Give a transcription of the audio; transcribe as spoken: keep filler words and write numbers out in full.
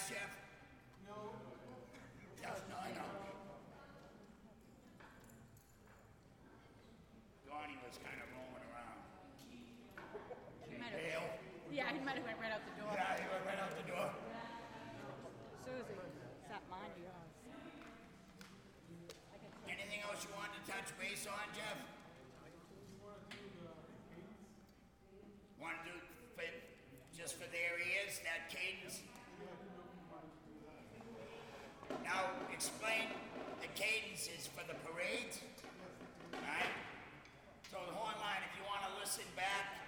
last, Jeff? No. Jeff, no, I know. Donnie was kind of roaming around. He might Dale? have, yeah, he might have went right out the door. Yeah, he went right out the door. Susie, stop mind yours. Anything else you wanted to touch base on, Jeff? Want to do for, just for their ears, that cadence? Now, explain the cadence is for the parade, all right? So the horn line, if you want to listen back,